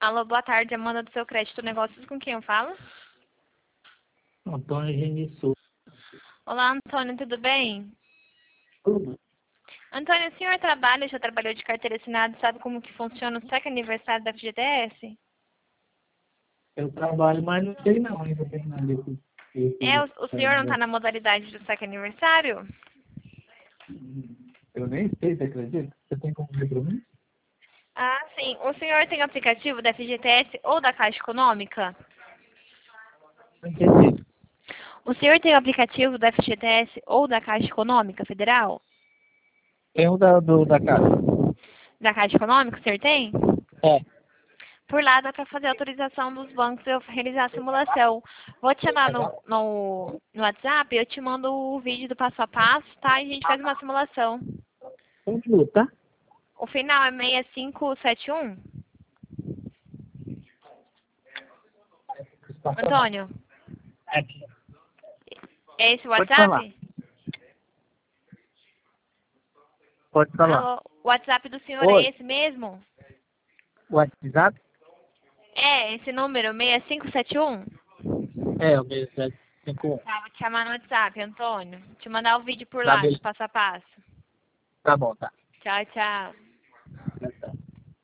Alô, boa tarde, Amanda do Seu Crédito Negócios, com quem eu falo? Antônio Genissu. Olá, Antônio, tudo bem? Tudo. Antônio, o senhor trabalha, já trabalhou de carteira assinada, sabe como que funciona o cheque aniversário da FGTS? Eu trabalho, mas não sei não, ainda tem nada O senhor não está na modalidade do cheque aniversário? Eu nem sei, você acredita? Você tem como ver pra mim? Ah, sim. O senhor tem aplicativo da FGTS ou da Caixa Econômica? Não entendi. O senhor tem o aplicativo da FGTS ou da Caixa Econômica Federal? Tem um da casa. Da Caixa Econômica, o senhor tem? É. Por lá dá para fazer a autorização dos bancos e eu realizar a simulação. Vou te chamar no WhatsApp, eu te mando o vídeo do passo a passo, tá? E a gente faz uma simulação. Continua, tá? O final é 6571? Antônio, Aqui. é esse o Pode falar. WhatsApp? Pode falar. Alô, o WhatsApp do senhor é Oi. esse mesmo? WhatsApp? É, esse número, 6571? É, o meu 751. Tá, vou te chamar no WhatsApp, Antônio. Te mandar o vídeo por Tá, lá, do beleza. passo a passo. Tá bom, tá. Tchau, tchau.